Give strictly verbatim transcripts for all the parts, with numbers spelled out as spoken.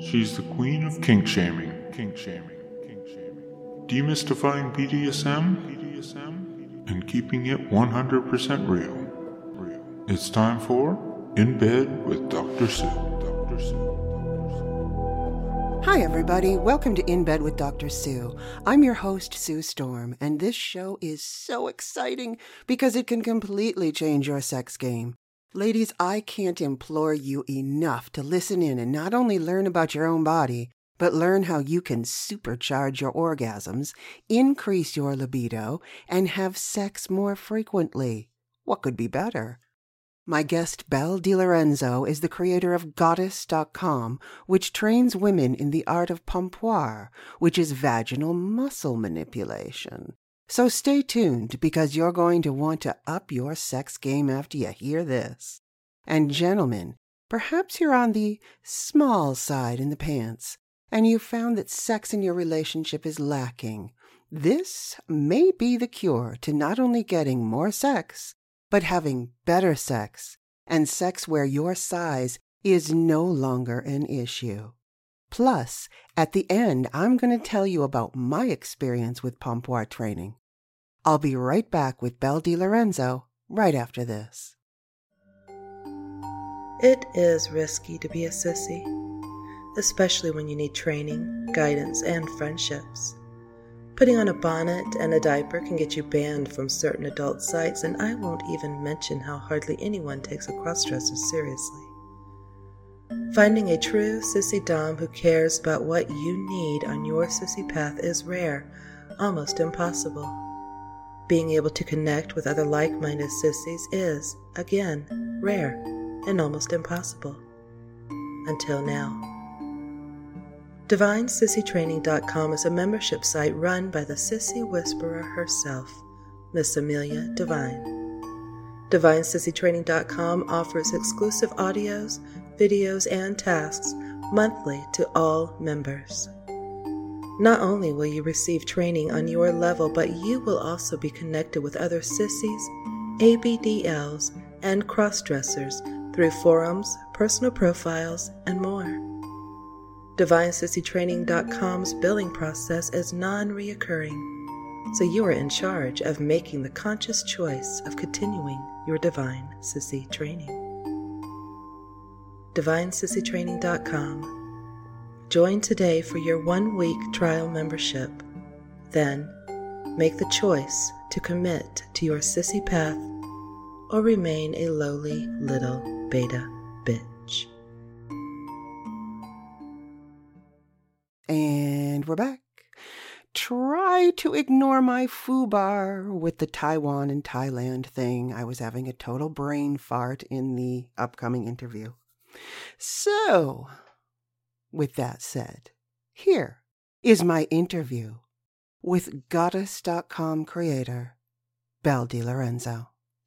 She's the queen of kink shaming. Kink shaming. Kink shaming. Demystifying B D S M. B D S M. And keeping it one hundred percent real. Real. It's time for In Bed with Doctor Sue. Doctor Sue. Hi, everybody. Welcome to In Bed with Doctor Sue. I'm your host, Sue Storm, and this show is so exciting because it can completely change your sex game. Ladies, I can't implore you enough to listen in and not only learn about your own body, but learn how you can supercharge your orgasms, increase your libido, and have sex more frequently. What could be better? My guest, Belle DiLorenzo, is the creator of Goddess dot com, which trains women in the art of pompoir, which is vaginal muscle manipulation. So stay tuned, because you're going to want to up your sex game after you hear this. And gentlemen, perhaps you're on the small side in the pants, and you found that sex in your relationship is lacking. This may be the cure to not only getting more sex, but having better sex, and sex where your size is no longer an issue. Plus, at the end, I'm going to tell you about my experience with pompoir training. I'll be right back with Belle DiLorenzo right after this. It is risky to be a sissy, especially when you need training, guidance, and friendships. Putting on a bonnet and a diaper can get you banned from certain adult sites, and I won't even mention how hardly anyone takes a crossdresser seriously. Finding a true sissy dom who cares about what you need on your sissy path is rare, almost impossible. Being able to connect with other like-minded sissies is, again, rare and almost impossible. Until now. Divine Sissy Training dot com is a membership site run by the Sissy Whisperer herself, Miss Amelia Divine. Divine Sissy Training dot com offers exclusive audios, videos, and tasks monthly to all members. Not only will you receive training on your level, but you will also be connected with other sissies, A B D Ls, and crossdressers through forums, personal profiles, and more. Divine Sissy Training dot com's billing process is non-reoccurring, so you are in charge of making the conscious choice of continuing your Divine Sissy training. Divine Sissy Training dot com. Join today for your one-week trial membership. Then, make the choice to commit to your sissy path or remain a lowly little beta bitch. And we're back. Try to ignore my foobar with the Taiwan and Thailand thing. I was having a total brain fart in the upcoming interview. So, with that said, here is my interview with Goddess dot com creator, Belle DiLorenzo.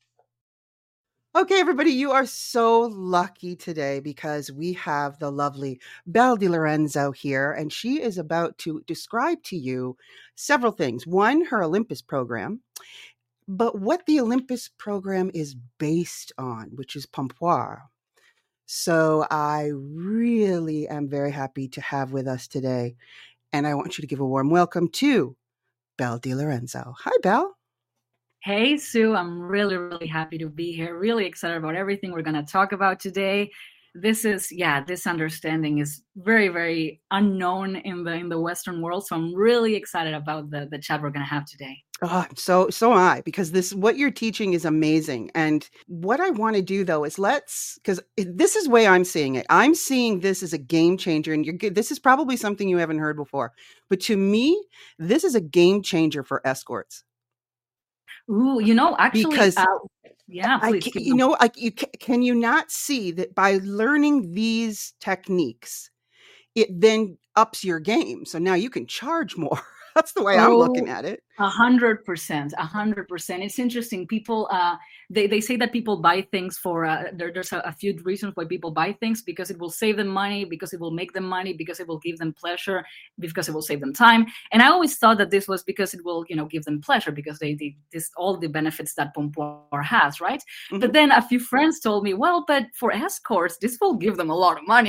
Okay, everybody, you are so lucky today because we have the lovely Belle DiLorenzo here, and she is about to describe to you several things. One, her Olympus program, but what the Olympus program is based on, which is pompoir. So I really am very happy to have with us today, and I want you to give a warm welcome to Belle DiLorenzo. Hi, Belle. Hey, Sue. I'm really, really happy to be here. Really excited about everything we're going to talk about today. This is, yeah, this understanding is very, very unknown in the in the Western world. So I'm really excited about the, the chat we're going to have today. Oh, so so am I, because this what you're teaching is amazing. And what I want to do, though, is let's, because this is the way I'm seeing it. I'm seeing this as a game changer, and you're this is probably something you haven't heard before. But to me, this is a game changer for escorts. Ooh, you know, actually, because uh, yeah, I, please, you know, like you can you not see that by learning these techniques, it then ups your game. So now you can charge more. That's the way oh, I'm looking at it. A hundred percent, a hundred percent. It's interesting. People, uh, they, they say that people buy things for, uh, there, there's a, a few reasons why people buy things, because it will save them money, because it will make them money, because it will give them pleasure, because it will save them time. And I always thought that this was because it will, you know, give them pleasure, because they, they this all the benefits that pompoir has, right? Mm-hmm. But then a few friends told me, well, but for escorts, this will give them a lot of money.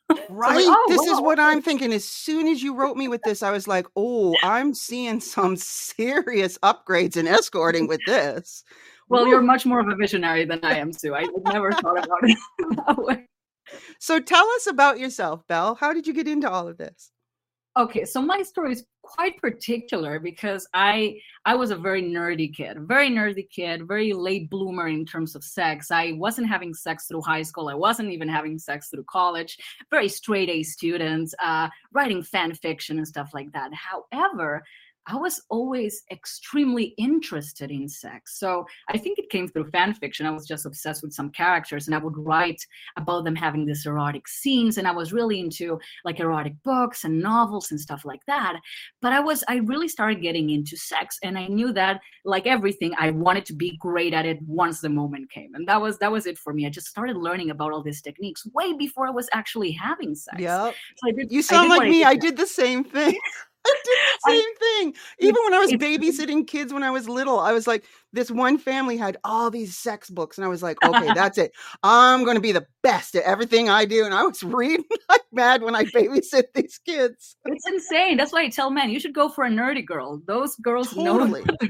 Right. like, oh, this wow, is what okay. I'm thinking. As soon as you wrote me with this, I was like, oh, I'm seeing some serious upgrades in escorting with this. Well, Woo. you're much more of a visionary than I am, Sue. I never thought about it that way. So tell us about yourself, Belle. How did you get into all of this? Okay, so my story is quite particular because I I was a very nerdy kid, very nerdy kid, very late bloomer in terms of sex. I wasn't having sex through high school. I wasn't even having sex through college. Very straight A student, uh, writing fan fiction and stuff like that. However, I was always extremely interested in sex. So I think it came through fan fiction. I was just obsessed with some characters and I would write about them having these erotic scenes. And I was really into like erotic books and novels and stuff like that. But I was, I really started getting into sex. And I knew that like everything, I wanted to be great at it once the moment came. And that was, that was it for me. I just started learning about all these techniques way before I was actually having sex. Yeah. So I did, you sound I like did me. I I did, did the same thing. I did the same I, thing. Even when I was babysitting kids when I was little, I was like, this one family had all these sex books. And I was like, okay, that's it. I'm going to be the best at everything I do. And I was reading like mad when I babysit these kids. It's insane. That's why I tell men, you should go for a nerdy girl. Those girls totally. know what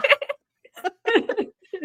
they're doing.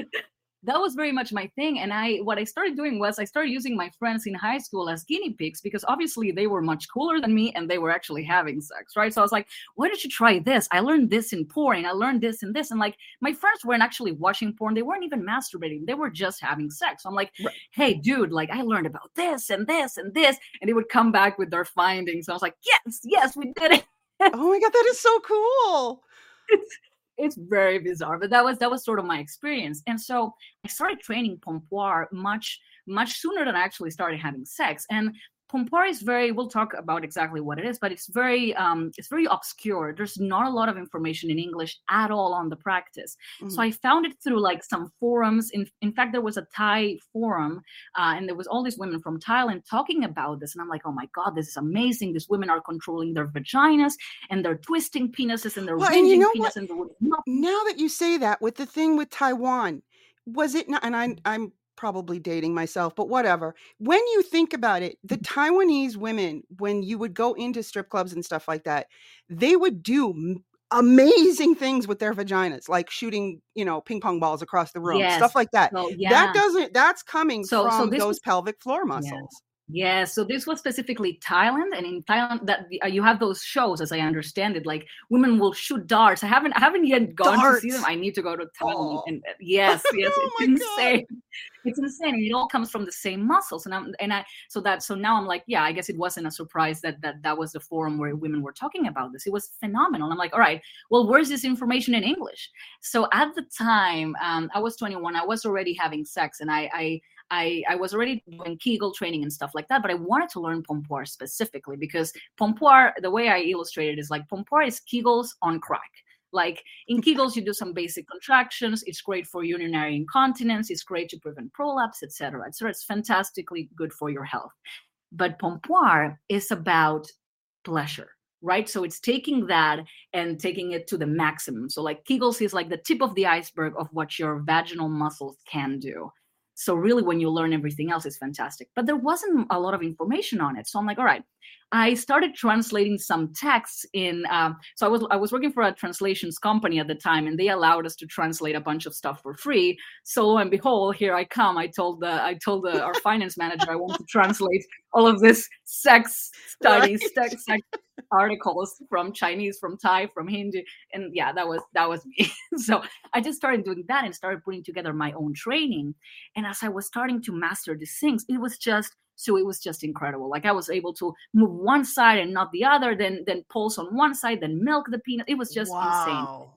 That was very much my thing. And I, what I started doing was I started using my friends in high school as guinea pigs because obviously they were much cooler than me and they were actually having sex, right? So I was like, why don't you try this? I learned this in porn and I learned this and this. And like my friends weren't actually watching porn. They weren't even masturbating. They were just having sex. So I'm like, right. Hey, dude, like I learned about this and this and this. And they would come back with their findings. So I was like, yes, yes, we did it. Oh my God, that is so cool. It's, It's very bizarre, but that was that was sort of my experience. And so I started training Pompoir much, much sooner than I actually started having sex. And Pompoir is very, we'll talk about exactly what it is, but it's very, um, it's very obscure. There's not a lot of information in English at all on the practice. Mm-hmm. So I found it through like some forums. In, in fact, there was a Thai forum uh, and there was all these women from Thailand talking about this. And I'm like, oh my God, this is amazing. These women are controlling their vaginas and they're twisting penises and they're well, and you know penis what? and they're... Now that you say that with the thing with Taiwan, was it not, and I, I'm probably dating myself, but whatever. When you think about it, the Taiwanese women, when you would go into strip clubs and stuff like that, they would do amazing things with their vaginas, like shooting, you know, ping pong balls across the room, yes. stuff like that. So, yeah. That doesn't, that's coming so, from so those was, pelvic floor muscles. Yeah. Yeah, so this was specifically Thailand, and in Thailand, that uh, you have those shows, as I understand it, like women will shoot darts. I haven't, I haven't yet gone darts. to see them. I need to go to Thailand, oh. and uh, yes, yes, oh it's insane. God. It's insane, and it all comes from the same muscles. And I'm, and I, so that, so now I'm like, yeah, I guess it wasn't a surprise that that that was the forum where women were talking about this. It was phenomenal. And I'm like, all right, well, where's this information in English? So at the time, um, I was twenty-one. I was already having sex, and I. I I, I was already doing Kegel training and stuff like that, but I wanted to learn Pompoir specifically because Pompoir, the way I illustrated is like Pompoir is Kegels on crack. Like in Kegels, you do some basic contractions. It's great for urinary incontinence. It's great to prevent prolapse, et cetera. So it's fantastically good for your health. But Pompoir is about pleasure, right? So it's taking that and taking it to the maximum. So like Kegels is like the tip of the iceberg of what your vaginal muscles can do. So really, when you learn everything else, it's fantastic. But there wasn't a lot of information on it. So I'm like, all right. I started translating some texts in. Uh, so I was I was working for a translations company at the time, and they allowed us to translate a bunch of stuff for free. So lo and behold, here I come. I told the I told the, our finance manager I want to translate all of this sex studies, right. sex, sex articles from Chinese, from Thai, from Hindi, and yeah, that was that was me. So I just started doing that and started putting together my own training. And as I was starting to master these things, it was just. So it was just incredible. Like I was able to move one side and not the other, then then pulse on one side, then milk the peanut. It was just wow. insane.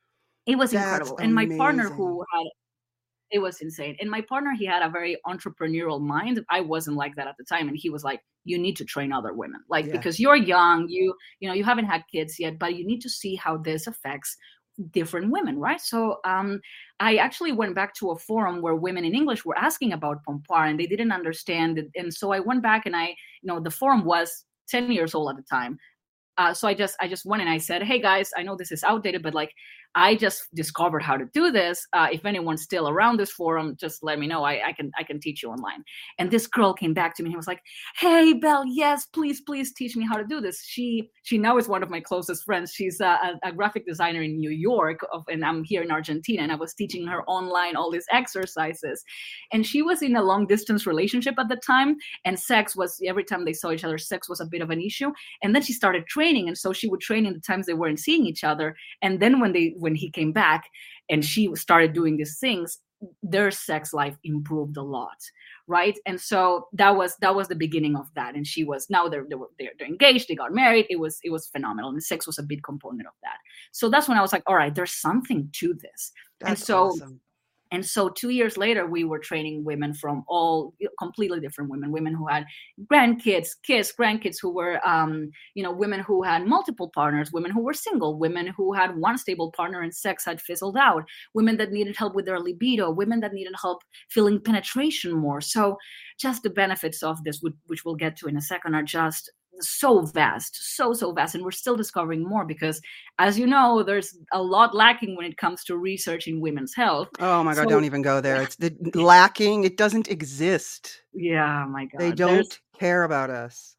It was That's incredible. amazing. And my partner who had, it was insane. And my partner, he had a very entrepreneurial mind. I wasn't like that at the time. And he was like, you need to train other women. Like, yeah. because you're young, you, you know, you haven't had kids yet, but you need to see how this affects different women, right? So um, I actually went back to a forum where women in English were asking about Pompoir and they didn't understand it. And so I went back and I, you know, the forum was ten years old at the time. Uh, so I just, I just went and I said, hey guys, I know this is outdated, but like, I just discovered how to do this. Uh, if anyone's still around this forum, just let me know. I, I can I can teach you online. And this girl came back to me and was like, hey, Belle, yes, please, please teach me how to do this. She she now is one of my closest friends. She's a, a, a graphic designer in New York, of, and I'm here in Argentina. And I was teaching her online all these exercises. And she was in a long distance relationship at the time. And sex was, every time they saw each other, sex was a bit of an issue. And then she started training. And so she would train in the times they weren't seeing each other. And then when they when he came back and she started doing these things, their sex life improved a lot, right? And so that was that was the beginning of that. And she was, now they're they were they're, they're engaged, they got married. It was it was phenomenal, and sex was a big component of that. So that's when I was like, all right, there's something to this. That's and so awesome. And so two years later, we were training women from all completely different women, women who had grandkids, kids, grandkids, who were, um, you know, women who had multiple partners, women who were single, women who had one stable partner and sex had fizzled out, women that needed help with their libido, women that needed help feeling penetration more. So just the benefits of this, which we'll get to in a second, are just so vast, so, so vast. And we're still discovering more because, as you know, there's a lot lacking when it comes to researching women's health. Oh my God, so, don't even go there. It's the lacking. It doesn't exist. Yeah, my God. They don't there's... care about us.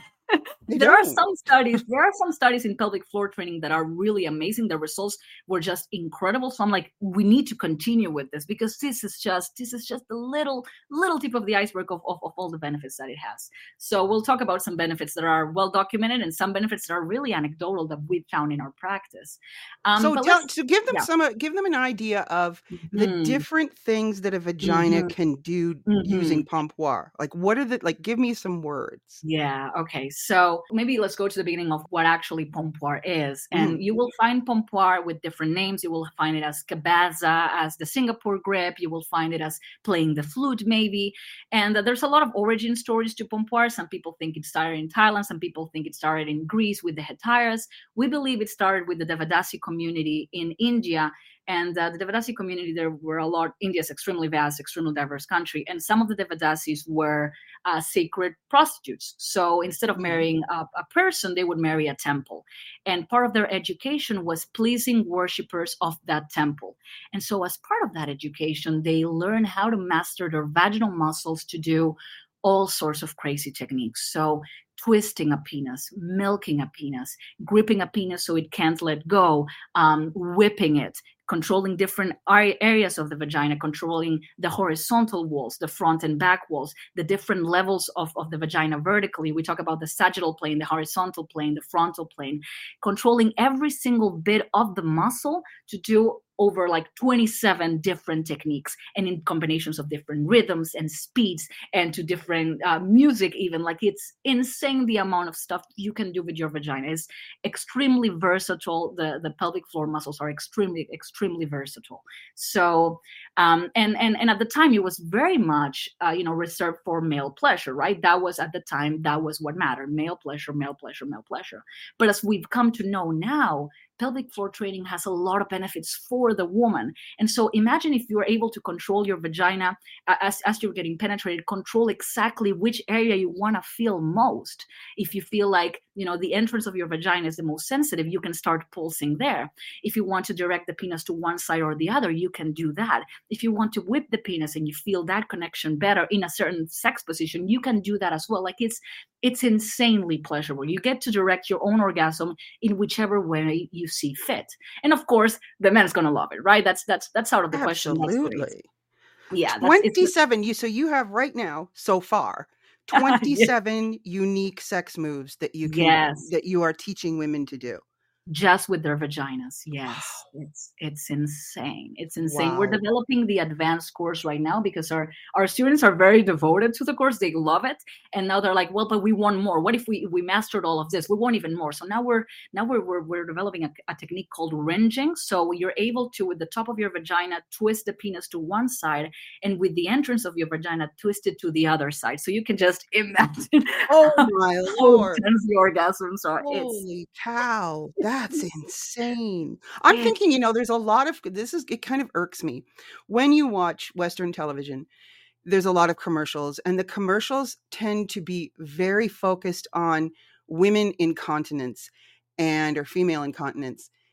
There don't. are some studies, there are some studies in pelvic floor training that are really amazing. The results were just incredible. So I'm like, we need to continue with this because this is just, this is just a little, little tip of the iceberg of, of, of all the benefits that it has. So we'll talk about some benefits that are well documented and some benefits that are really anecdotal that we've found in our practice. Um, so, tell, so give them yeah. some, uh, give them an idea of mm-hmm. the different things that a vagina mm-hmm. can do mm-hmm. using Pompoir. Like, what are the, like, give me some words. Yeah. Okay. So maybe let's go to the beginning of what actually Pompoir is. And mm. you will find Pompoir with different names. You will find it as Cabaza, as the Singapore grip. You will find it as playing the flute, maybe. And uh, there's a lot of origin stories to Pompoir. Some people think it started in Thailand. Some people think it started in Greece with the Hetaeras. We believe it started with the Devadasi community in India. And uh, the Devadasi community, there were a lot, India's extremely vast, extremely diverse country. And some of the Devadasis were uh, sacred prostitutes. So instead of marrying a, a person, they would marry a temple. And part of their education was pleasing worshippers of that temple. And so as part of that education, they learn how to master their vaginal muscles to do all sorts of crazy techniques. So twisting a penis, milking a penis, gripping a penis so it can't let go, um, whipping it, controlling different areas of the vagina, controlling the horizontal walls, the front and back walls, the different levels of, of the vagina vertically. We talk about the sagittal plane, the horizontal plane, the frontal plane, controlling every single bit of the muscle to do over like twenty-seven different techniques and in combinations of different rhythms and speeds and to different uh, music even. Like it's insane the amount of stuff you can do with your vagina. It's extremely versatile. The, the pelvic floor muscles are extremely, extremely versatile. So, um, and, and, and at the time it was very much, uh, you know, reserved for male pleasure, right? That was at the time, that was what mattered. Male pleasure, male pleasure, male pleasure. But as we've come to know now, pelvic floor training has a lot of benefits for the woman. And so imagine if you are able to control your vagina uh, as, as you're getting penetrated, control exactly which area you want to feel most. If you feel like, you know, the entrance of your vagina is the most sensitive, you can start pulsing there. If you want to direct the penis to one side or the other, you can do that. If you want to whip the penis and you feel that connection better in a certain sex position, you can do that as well. Like it's, it's insanely pleasurable. You get to direct your own orgasm in whichever way you see fit. And of course, the man's going to love it, right? That's that's that's out of the Absolutely. question. Absolutely. Yeah. twenty-seven. You so you have right now so far twenty-seven yes. unique sex moves that you can yes. that you are teaching women to do. Just with their vaginas. Yes. It's it's insane. It's insane. Wow. We're developing the advanced course right now because our, our students are very devoted to the course. They love it. And now they're like, well, but we want more. What if we we mastered all of this? We want even more. So now we're now we're we're, we're developing a, a technique called ringing. So you're able to, with the top of your vagina, twist the penis to one side, and with the entrance of your vagina, twist it to the other side. So you can just imagine oh my lord, intense the orgasms are. Holy it's, cow. That That's insane. I'm thinking, you know, there's a lot of, this is, it kind of irks me. When you watch Western television, there's a lot of commercials, and the commercials tend to be very focused on women incontinence and or female incontinence.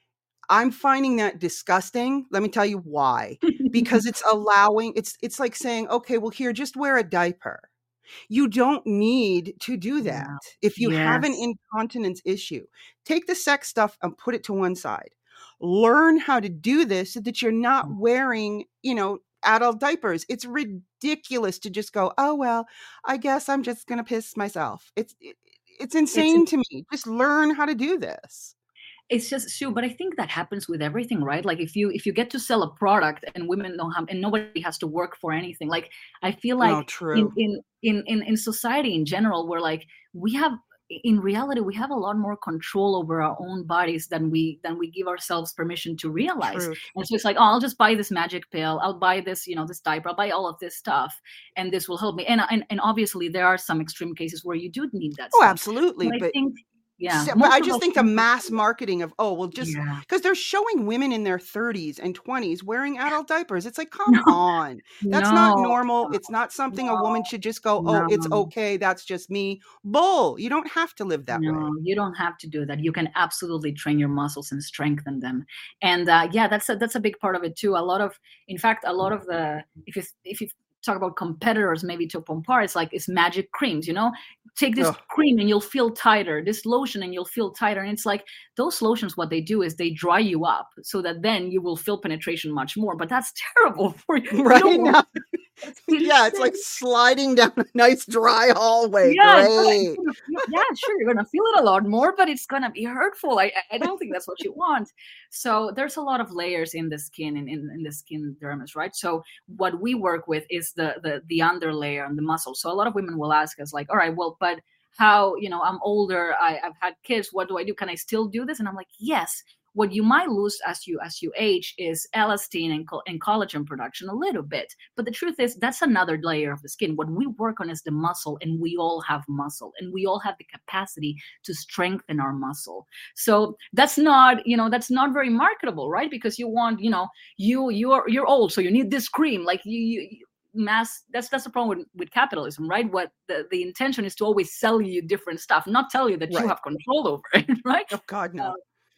I'm finding that disgusting. Let me tell you why. Because it's allowing, it's it's like saying, okay, well, here, just wear a diaper. You don't need to do that. Yeah. If you have an Yes. incontinence issue, take the sex stuff and put it to one side. Learn how to do this so that you're not wearing, you know, adult diapers. It's ridiculous to just go, oh, well, I guess I'm just going to piss myself. It's it, it's insane It's to me. Just learn how to do this. it's just Sue, but I think that happens with everything, right? Like if you if you get to sell a product and women don't have and nobody has to work for anything, like I feel like Oh, in true. in in in, in society in general, we're like we have in reality we have a lot more control over our own bodies than we than we give ourselves permission to realize. Truth. And so it's like, oh, I'll just buy this magic pill, I'll buy this, you know, this diaper, I'll buy all of this stuff, and this will help me. And and, and obviously there are some extreme cases where you do need that Oh, stuff. absolutely. But I But think yeah, So- but most I of just us think the think- mass marketing of, oh, well, just Yeah. because they're showing women in their thirties and twenties wearing adult diapers. It's like, come on. That's not No, normal. no, It's not something a no, woman should just go, oh, it's no. okay. That's just me. Bull. You don't have to live that way. No, you don't have to do that. You can absolutely train your muscles and strengthen them. And uh, yeah, that's a, that's a big part of it too. A lot of, in fact, a lot of the if you if you talk about competitors, maybe to Pompar, it's like it's magic creams. You know, take this Ugh. cream and you'll feel tighter. This lotion and you'll feel tighter. And it's like those lotions, what they do is they dry you up so that then you will feel penetration much more. But that's terrible for you. You Right don't want- now. that's Yeah, it's like insane. sliding down a nice dry hallway. Yeah, it's gonna- Great. it's gonna feel- yeah, sure, you're gonna feel it a lot more, but it's gonna be hurtful. I, I don't think that's what you want. So there's a lot of layers in the skin and in, in the skin dermis, right? So what we work with is the the the underlayer and the muscle. So a lot of women will ask us like, all right, well, but how, you know, I'm older, I, I've had kids, what do I do? Can I still do this? And I'm like, yes. What you might lose as you as you age is elastin and, co- and collagen production a little bit. But the truth is that's another layer of the skin. What we work on is the muscle, and we all have muscle, and we all have the capacity to strengthen our muscle. So that's not, you know, that's not very marketable, right? Because you want, you know, you you're you're old, so you need this cream. Like you, you you- mass that's that's the problem with, with capitalism, right? What the, the intention is to always sell you different stuff, not tell you that Right. you have control over it, right? Oh, God, no. Uh,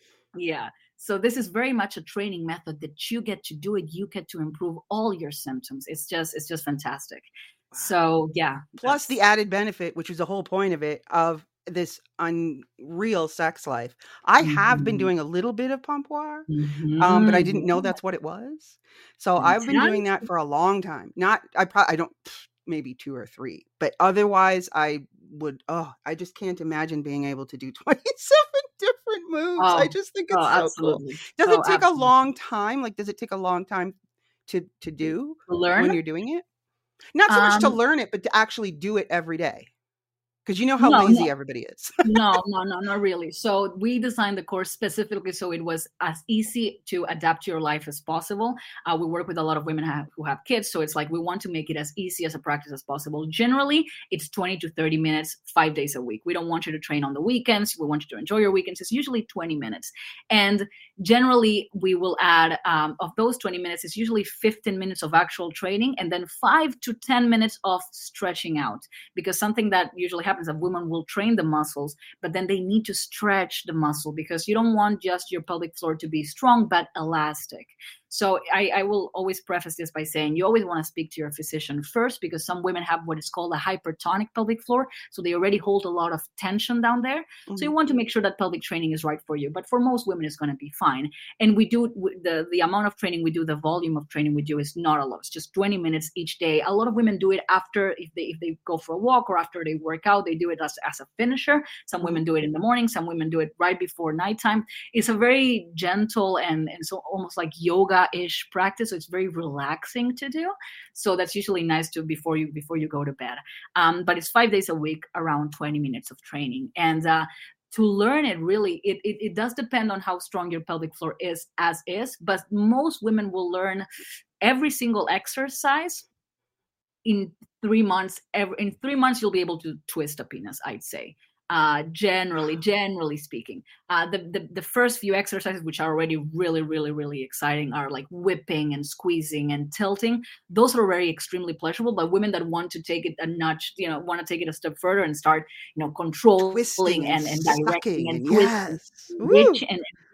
Yeah. So this is very much a training method that you get to do it. You get to improve all your symptoms. It's just, it's just fantastic. So yeah. Plus the that's- added benefit, which was the whole point of it, of this unreal sex life. I have been Mhm. doing a little bit of pompoir, um, but I didn't know Mhm. that's what it was. So I've been doing that for a long time. Not, I probably, I don't, maybe two or three, but otherwise I would, oh, I just can't imagine being able to do twenty-seven different moves. I Oh, just think it's Oh, so cool. absolutely. Does Oh, it take a absolutely. long time? Like, does it take a long time to, to do To when learn? you're doing it? Not so much to Um, learn it, but to actually do it every day. Because you know how No, lazy no. everybody is. no, no, no, not really. So we designed the course specifically so it was as easy to adapt to your life as possible. Uh, we work with a lot of women have, who have kids, so it's like we want to make it as easy as a practice as possible. Generally, it's twenty to thirty minutes, five days a week. We don't want you to train on the weekends. We want you to enjoy your weekends. It's usually twenty minutes. And generally, we will add, um, of those twenty minutes, it's usually fifteen minutes of actual training and then five to ten minutes of stretching out. Because something that usually happens is that women will train the muscles, but then they need to stretch the muscle because you don't want just your pelvic floor to be strong, but elastic. So I, I will always preface this by saying you always want to speak to your physician first, because some women have what is called a hypertonic pelvic floor. So they already hold a lot of tension down there. So you want to make sure that pelvic training is right for you. But for most women, it's going to be fine. And we do the, the amount of training we do, the volume of training we do is not a lot. It's just twenty minutes each day. A lot of women do it after, if they if they go for a walk or after they work out, they do it as, as a finisher. Some women do it in the morning. Some women do it right before nighttime. It's a very gentle and, and so almost like yoga-ish practice. So it's very relaxing to do. So that's usually nice to before you before you go to bed. Um, but it's five days a week, around twenty minutes of training. And uh, to learn it really, it, it, it does depend on how strong your pelvic floor is as is. But most women will learn every single exercise in three months. Every, in three months, you'll be able to twist a penis, I'd say. Uh, generally, generally speaking, uh, the, the the first few exercises, which are already really, really, really exciting, are like whipping and squeezing and tilting. Those are very extremely pleasurable. But women that want to take it a notch, you know, want to take it a step further and start, you know, controlling Twisting and, and and directing sucking and and twisting, yes. which Woo. and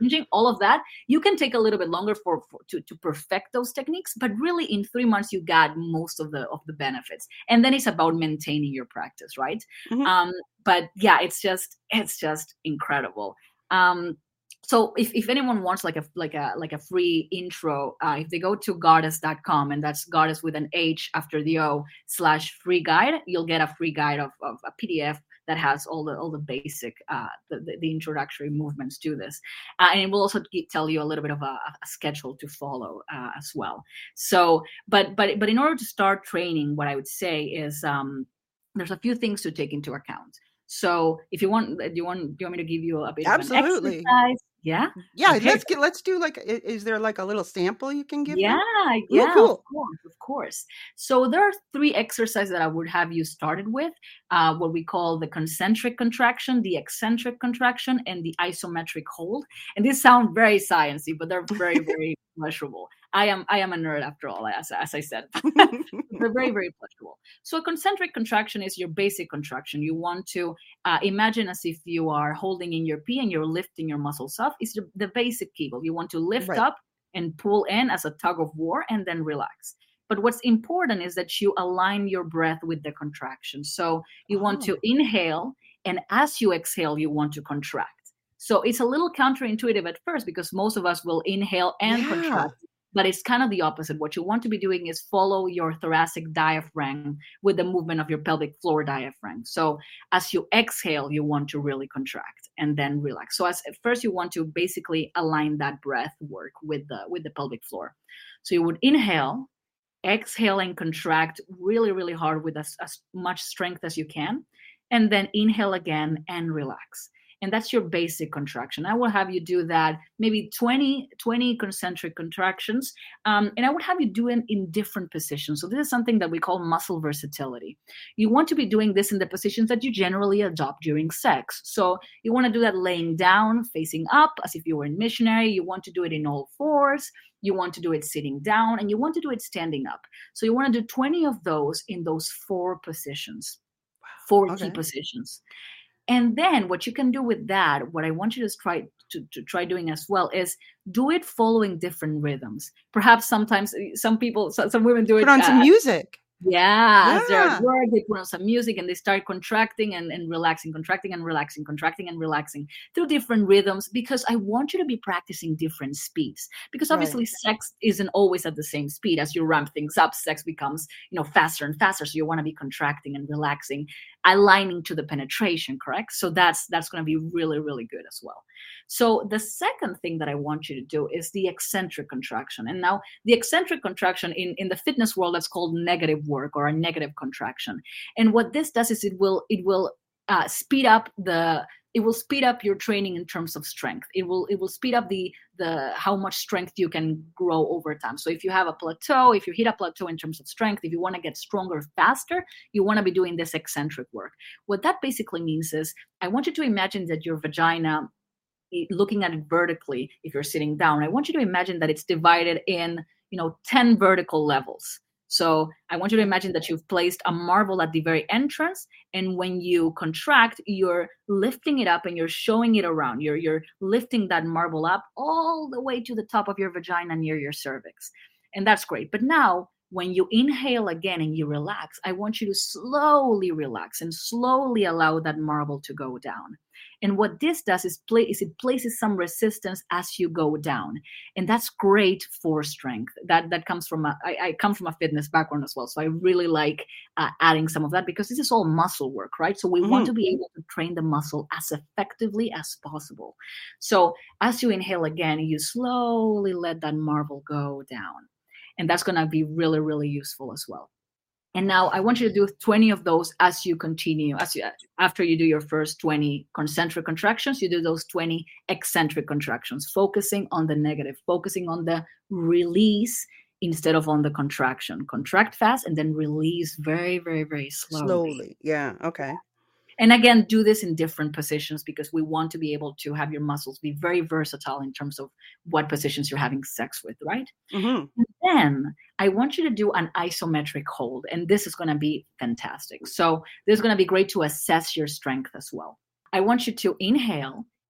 hinging, all of that. You can take a little bit longer for, for to, to perfect those techniques, but really in three months you got most of the of the benefits. And then it's about maintaining your practice, right? Mm-hmm. Um, but yeah, it's just it's just incredible. Um, So if, if anyone wants like a like a like a free intro, uh, if they go to goddess dot com, and that's goddess with an H after the O slash free guide, you'll get a free guide of, of a P D F that has all the all the basic uh, the, the, the introductory movements to this, uh, and it will also tell you a little bit of a, a schedule to follow uh, as well. So, but but but in order to start training, what I would say is um, there's a few things to take into account. So if you want, do you want, do you want me to give you a bit Absolutely. of an exercise? Yeah. Yeah. Okay. Let's get, let's do like, is there like a little sample you can give? Yeah. them? Yeah. Ooh, cool. Of course. Of course. So there are three exercises that I would have you started with, uh, what we call the concentric contraction, the eccentric contraction, and the isometric hold. And these sound very sciencey, but they're very, very pleasurable. I am I am a nerd after all, as, as I said. They're very, very pleasurable. So a concentric contraction is your basic contraction. You want to uh, imagine as if you are holding in your P and you're lifting your muscles up. It's the, the basic kegel. You want to lift Right. up and pull in as a tug of war and then relax. But what's important is that you align your breath with the contraction. So you want Oh. to inhale, and as you exhale, you want to contract. So it's a little counterintuitive at first because most of us will inhale and Yeah. contract. But it's kind of the opposite. What you want to be doing is follow your thoracic diaphragm with the movement of your pelvic floor diaphragm. So as you exhale, you want to really contract and then relax. So as at first you want to basically align that breath work with the with the pelvic floor. So you would inhale, exhale and contract really, really hard with as, as much strength as you can. And then inhale again and relax. And that's your basic contraction. I will have you do that maybe twenty, twenty concentric contractions. Um, and I would have you do it in different positions. So this is something that we call muscle versatility. You want to be doing this in the positions that you generally adopt during sex. So you want to do that laying down, facing up, as if you were in missionary. You want to do it in all fours. You want to do it sitting down, and you want to do it standing up. So you want to do twenty of those in those four positions, four Okay. key positions. And then what you can do with that, what I want you to try to, to try doing as well, is do it following different rhythms. Perhaps sometimes some people, some, some women do it. Put on some uh, music. Yeah, as they're Yeah. at work, they put on some music and they start contracting and, and relaxing, contracting and relaxing, contracting and relaxing through different rhythms, because I want you to be practicing different speeds. Because obviously Right. sex isn't always at the same speed. As you ramp things up, sex becomes, you know, faster and faster. So you want to be contracting and relaxing, aligning to the penetration, correct? So that's that's going to be really, really good as well. So the second thing that I want you to do is the eccentric contraction. And now the eccentric contraction in, in the fitness world, that's called negative work or a negative contraction. And what this does is it will it will uh, speed up the it will speed up your training in terms of strength. It will it will speed up the the how much strength you can grow over time. So if you have a plateau, if you hit a plateau in terms of strength, if you want to get stronger faster, you want to be doing this eccentric work. What that basically means is I want you to imagine that your vagina, looking at it vertically, if you're sitting down, I want you to imagine that it's divided in, you know, ten vertical levels. So I want you to imagine that you've placed a marble at the very entrance, and when you contract, you're lifting it up and you're showing it around. You're you're lifting that marble up all the way to the top of your vagina near your cervix. And that's great. But now, when you inhale again and you relax, I want you to slowly relax and slowly allow that marble to go down. And what this does is, play, is it places some resistance as you go down. And that's great for strength. That that comes from, a, I, I come from a fitness background as well. So I really like uh, adding some of that, because this is all muscle work, right? So we mm-hmm. want to be able to train the muscle as effectively as possible. So as you inhale again, you slowly let that marble go down. And that's going to be really, really useful as well. And now I want you to do twenty of those as you continue. As you, after you do your first twenty concentric contractions, you do those twenty eccentric contractions, focusing on the negative, focusing on the release instead of on the contraction. Contract fast and then release very, very, very slowly. Slowly. Yeah. Okay. And again, do this in different positions, because we want to be able to have your muscles be very versatile in terms of what positions you're having sex with, right? Mm-hmm. And then I want you to do an isometric hold, and this is going to be fantastic. So this is going to be great to assess your strength as well. I want you to inhale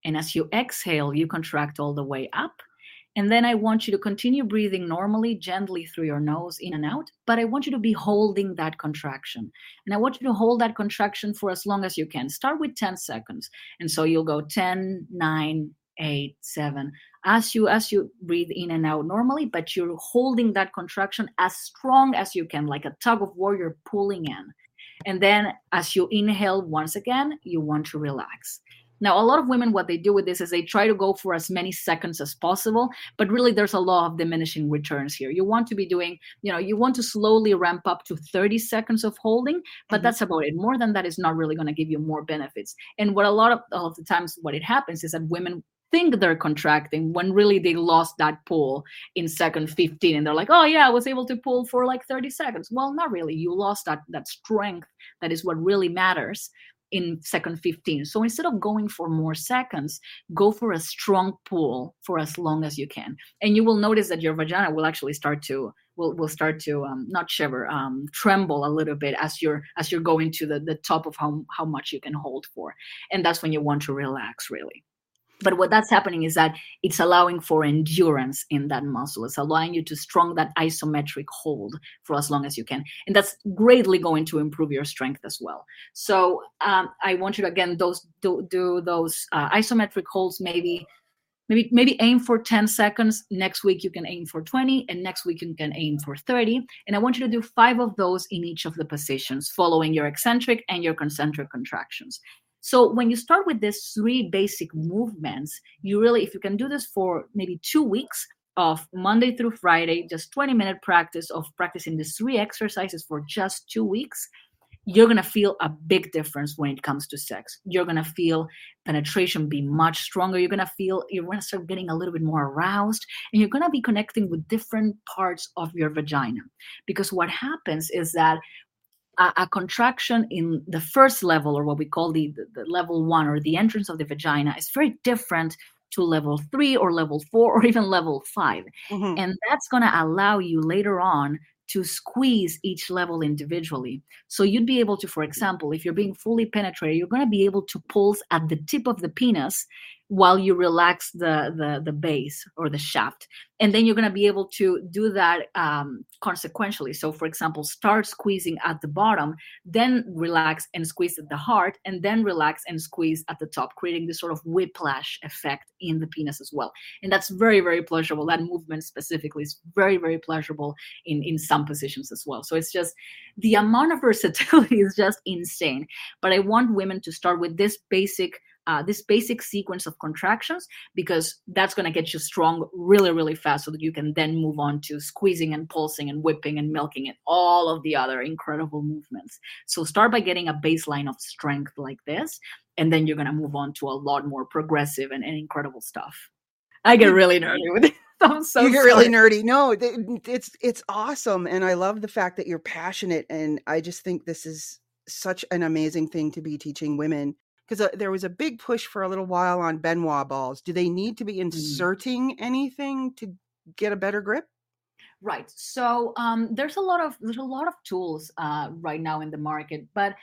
And as you exhale, you contract all the way up. And then I want you to continue breathing normally, gently through your nose, in and out. But I want you to be holding that contraction. And I want you to hold that contraction for as long as you can. Start with ten seconds. And so you'll go ten, nine, eight, seven. As you as you breathe in and out normally, but you're holding that contraction as strong as you can, like a tug of war, you're pulling in. And then as you inhale once again, you want to relax. Now, a lot of women, what they do with this is they try to go for as many seconds as possible, but really there's a law of diminishing returns here. You want to be doing, you know, you want to slowly ramp up to thirty seconds of holding, but mm-hmm. that's about it. More than that is not really going to give you more benefits. And what a lot of, of the times what it happens is that women think they're contracting when really they lost that pull in second fifteen. And they're like, oh yeah, I was able to pull for like thirty seconds. Well, not really. You lost that, that strength. That is what really matters in second fifteen. So instead of going for more seconds, go for a strong pull for as long as you can. And you will notice that your vagina will actually start to, will will start to um, not shiver, um, tremble a little bit as you're as you're going to the, the top of how, how much you can hold for. And that's when you want to relax, really. But what that's happening is that it's allowing for endurance in that muscle. It's allowing you to strong that isometric hold for as long as you can. And that's greatly going to improve your strength as well. So um, I want you to, again, those do, do those uh, isometric holds, maybe, maybe, maybe aim for ten seconds. Next week, you can aim for twenty. And next week, you can aim for thirty. And I want you to do five of those in each of the positions, following your eccentric and your concentric contractions. So when you start with these three basic movements, you really, if you can do this for maybe two weeks of Monday through Friday, just twenty minute practice of practicing these three exercises for just two weeks, you're going to feel a big difference when it comes to sex. You're going to feel penetration be much stronger. You're going to feel, you're going to start getting a little bit more aroused, and you're going to be connecting with different parts of your vagina. Because what happens is that A, a contraction in the first level, or what we call the, the, the level one, or the entrance of the vagina, is very different to level three or level four or even level five. Mm-hmm. And that's going to allow you later on to squeeze each level individually. So you'd be able to, for example, if you're being fully penetrated, you're going to be able to pulse at the tip of the penis while you relax the, the, the base or the shaft. And then you're going to be able to do that um, consequentially. So, for example, start squeezing at the bottom, then relax and squeeze at the heart, and then relax and squeeze at the top, creating this sort of whiplash effect in the penis as well. And that's very, very pleasurable. That movement specifically is very, very pleasurable in, in some positions as well. So it's just, the amount of versatility is just insane. But I want women to start with this basic Uh, this basic sequence of contractions, because that's going to get you strong really, really fast, so that you can then move on to squeezing and pulsing and whipping and milking and all of the other incredible movements. So start by getting a baseline of strength like this, and then you're going to move on to a lot more progressive and, and incredible stuff. I get really nerdy with it. I'm so you get sorry. really nerdy. No, it's it's awesome. And I love the fact that you're passionate. And I just think this is such an amazing thing to be teaching women. Because uh, there was a big push for a little while on Benoit balls. Do they need to be inserting anything to get a better grip? Right. So um, there's a lot of there's a lot of tools uh, right now in the market, but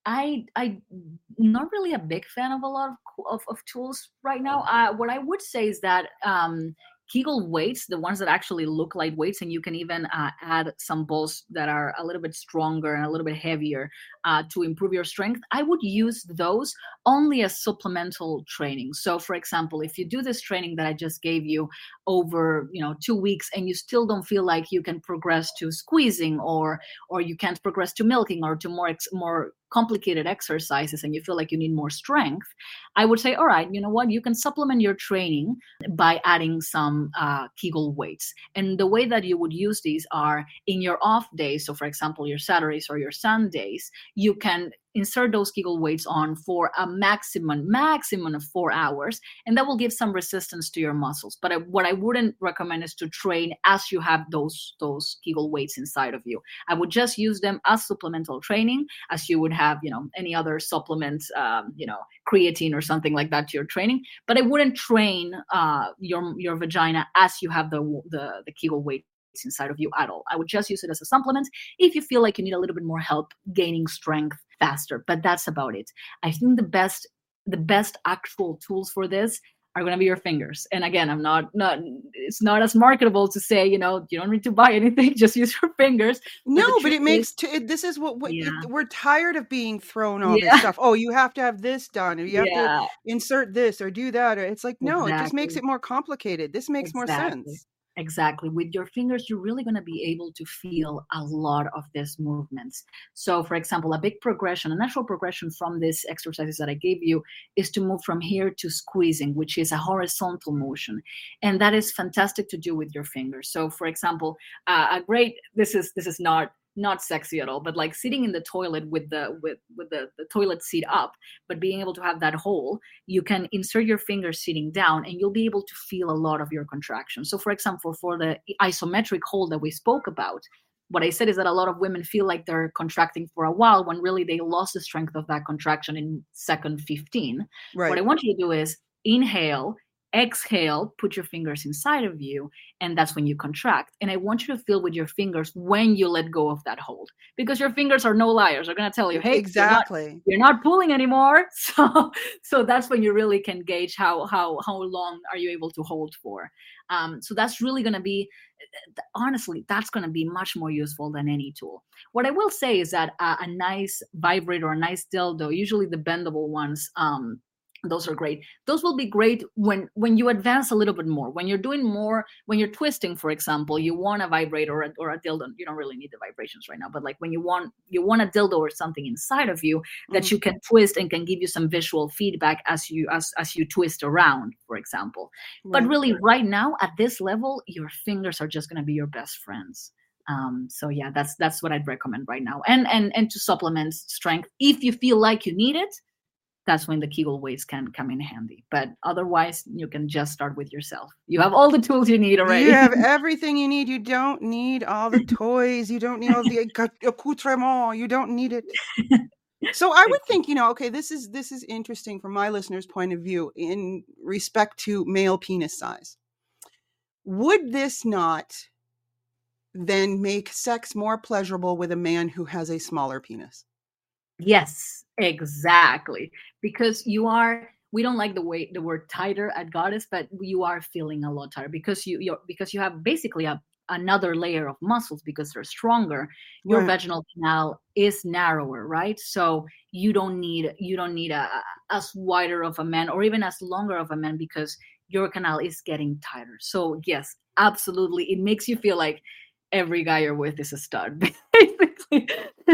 I I not really a big fan of a lot of of, of tools right now. Uh, what I would say is that um, Kegel weights, the ones that actually look like weights, and you can even uh, add some balls that are a little bit stronger and a little bit heavier uh, to improve your strength. I would use those only as supplemental training. So, for example, if you do this training that I just gave you over, you know, two weeks, and you still don't feel like you can progress to squeezing, or or you can't progress to milking, or to more ex- more complicated exercises, and you feel like you need more strength, I would say, all right, you know what, you can supplement your training by adding some uh, Kegel weights. And the way that you would use these are in your off days. So for example, your Saturdays or your Sundays, you can insert those Kegel weights on for a maximum, maximum of four hours. And that will give some resistance to your muscles. But I, what I wouldn't recommend is to train as you have those, those Kegel weights inside of you. I would just use them as supplemental training, as you would have, you know, any other supplements, um, you know, creatine or something like that to your training. But I wouldn't train uh, your, your vagina as you have the, the, the Kegel weight inside of you at all. I would just use it as a supplement if you feel like you need a little bit more help gaining strength faster, but that's about it. I think the best the best actual tools for this are going to be your fingers. And again, I'm not, not, it's not as marketable to say, you know, you don't need to buy anything, just use your fingers. No, but, but it is, makes, t- it, this is what, what yeah. it, we're tired of being thrown all yeah. this stuff. Oh, you have to have this done, or you have yeah. to insert this or do that. Or it's like, no, exactly. it just makes it more complicated. This makes exactly. more sense. Exactly. With your fingers, you're really going to be able to feel a lot of these movements. So, for example, a big progression, a natural progression from these exercises that I gave you is to move from here to squeezing, which is a horizontal motion. And that is fantastic to do with your fingers. So, for example, uh, a great, this is, this is not, not sexy at all, but like sitting in the toilet with the with with the, the toilet seat up, but being able to have that hole, you can insert your fingers sitting down and you'll be able to feel a lot of your contraction. So for example, for the isometric hold that we spoke about, what I said is that a lot of women feel like they're contracting for a while when really they lost the strength of that contraction in second fifteen. Right. What I want you to do is inhale, exhale, put your fingers inside of you, and that's when you contract. And I want you to feel with your fingers when you let go of that hold, because your fingers are no liars. They're going to tell you, hey, exactly, you're not, you're not pulling anymore. So, so that's when you really can gauge how how how long are you able to hold for. Um, so that's really going to be, honestly, that's going to be much more useful than any tool. What I will say is that a, a nice vibrator, or a nice dildo, usually the bendable ones, um, those are great. Those will be great when, when you advance a little bit more. When you're doing more, when you're twisting, for example, you want a vibrator or a, or a dildo. You don't really need the vibrations right now, but like when you want you want a dildo or something inside of you that mm-hmm. you can twist and can give you some visual feedback as you as as you twist around, for example. Right. But really, right now at this level, your fingers are just going to be your best friends. Um, so yeah, that's that's what I'd recommend right now. And and and to supplement strength, if you feel like you need it, that's when the Kegel weights can come in handy. But otherwise, you can just start with yourself. You have all the tools you need already. You have everything you need. You don't need all the toys. You don't need all the accoutrements. You don't need it. So I would think, you know, okay, this is this is interesting from my listeners' point of view in respect to male penis size. Would this not then make sex more pleasurable with a man who has a smaller penis? Yes, exactly. Because you are, we don't like the way the word tighter at Goddess, but you are feeling a lot tighter because you you're, because you have basically a, another layer of muscles because they're stronger. Your right. vaginal canal is narrower, right? So you don't need you don't need a, a as wider of a man or even as longer of a man because your canal is getting tighter. So yes, absolutely, it makes you feel like every guy you're with is a stud, basically.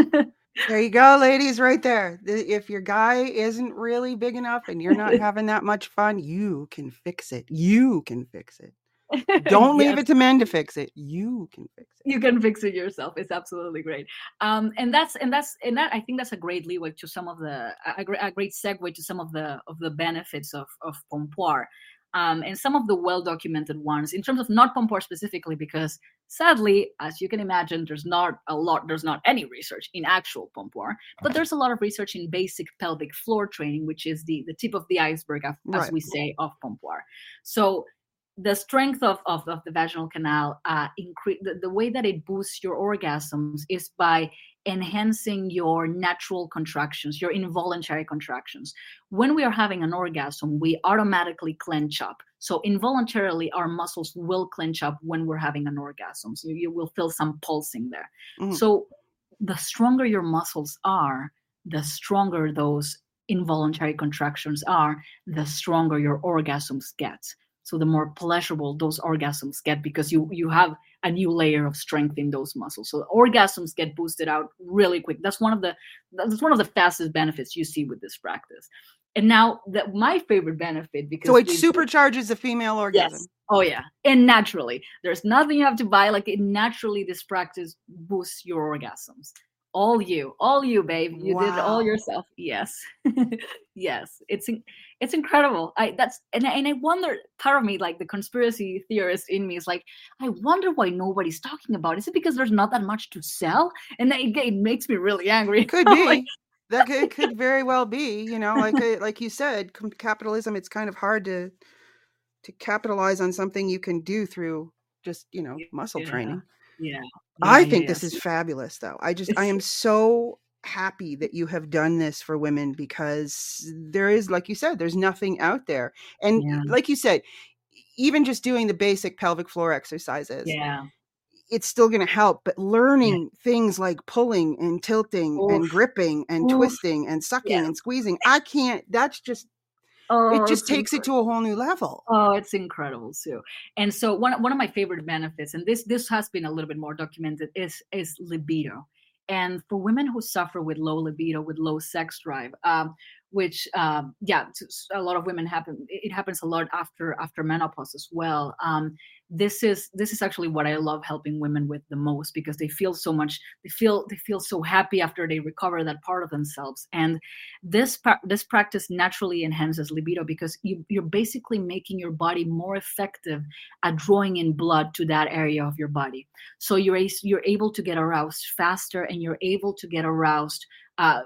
There you go, ladies, right there. If your guy isn't really big enough and you're not having that much fun, you can fix it. You can fix it. Don't leave yes. it to men to fix it. You can fix it. You can fix it yourself. It's absolutely great. Um, and that's and that's and that I think that's a great leeway to some of the a, a great segue to some of the of the benefits of of Pompoir. Um, and some of the well-documented ones in terms of not Pompoir specifically, because sadly, as you can imagine, there's not a lot, there's not any research in actual Pompoir, but there's a lot of research in basic pelvic floor training, which is the, the tip of the iceberg, as right. we say, of Pompoir. So the strength of, of, of the vaginal canal, uh, incre- the, the way that it boosts your orgasms is by enhancing your natural contractions, your involuntary contractions. When we are having an orgasm, we automatically clench up. So involuntarily, our muscles will clench up when we're having an orgasm. So you will feel some pulsing there. Mm. So the stronger your muscles are, the stronger those involuntary contractions are, the stronger your orgasms get. So the more pleasurable those orgasms get because you you have a new layer of strength in those muscles. So orgasms get boosted out really quick. That's one of the that's one of the fastest benefits you see with this practice. And now that my favorite benefit because so it supercharges the female orgasm. Yes. Oh yeah, and naturally, there's nothing you have to buy. Like it naturally, this practice boosts your orgasms. All you, all you, babe. You wow. did it all yourself. Yes, yes. It's it's incredible. I that's and and I wonder. Part of me, like the conspiracy theorist in me, is like, I wonder why nobody's talking about it. Is it because there's not that much to sell? And it, it makes me really angry. It could be. like, that could, it could very well be. You know, like like you said, capitalism. It's kind of hard to to capitalize on something you can do through just you know muscle yeah. training. Yeah. I yeah, think yeah, this yeah. is fabulous, though. I just, I am so happy that you have done this for women, because there is, like you said, there's nothing out there. And Yeah. like you said, even just doing the basic pelvic floor exercises, Yeah. it's still going to help. But learning Yeah. things like pulling and tilting Oof. and gripping and Oof. twisting and sucking Yeah. and squeezing, I can't, that's just, Oh, it just it's takes it to a whole new level. Oh, it's incredible, Sue. And so one one of my favorite benefits, and this this has been a little bit more documented, is is libido. And for women who suffer with low libido, with low sex drive, um, which um, yeah, s- s- a lot of women happen. It happens a lot after after menopause as well. Um, this is this is actually what I love helping women with the most, because they feel so much. They feel they feel so happy after they recover that part of themselves. And this pa- this practice naturally enhances libido, because you, you're basically making your body more effective at drawing in blood to that area of your body. So you're a- you're able to get aroused faster, and you're able to get aroused uh,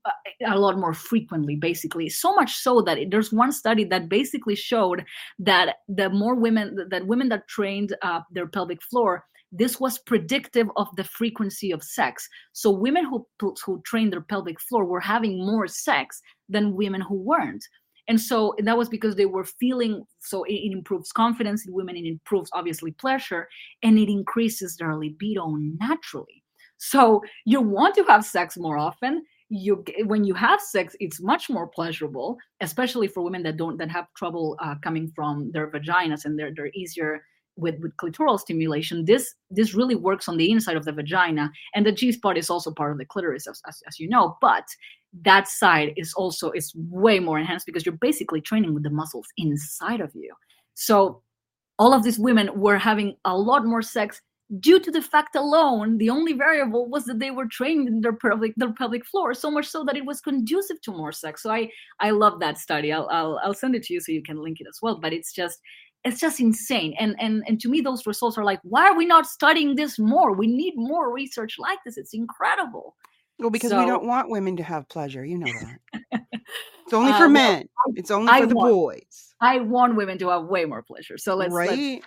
a lot more frequently, basically. So much so that it- there's one study that basically showed that the more women that women that trained uh, their pelvic floor, this was predictive of the frequency of sex. So women who who trained their pelvic floor were having more sex than women who weren't. And so that was because they were feeling, so it, it improves confidence in women, it improves obviously pleasure, and it increases their libido naturally. So you want to have sex more often. You when you have sex, it's much more pleasurable, especially for women that don't that have trouble uh, coming from their vaginas, and they're they're easier with with clitoral stimulation. This this really works on the inside of the vagina, and the G spot is also part of the clitoris, as, as, as you know. But that side is also is way more enhanced, because you're basically training with the muscles inside of you. So all of these women were having a lot more sex due to the fact alone. The only variable was that they were trained in their pelvic their pelvic floor, so much so that it was conducive to more sex. So I I love that study. I'll I'll, I'll send it to you so you can link it as well. But it's just it's just insane. And and and to me, those results are like, why are we not studying this more? We need more research like this. It's incredible. Well, because we So don't want women to have pleasure. You know that. It's only uh, for well, men. It's only I for the want boys. I want women to have way more pleasure. So let's let's Right?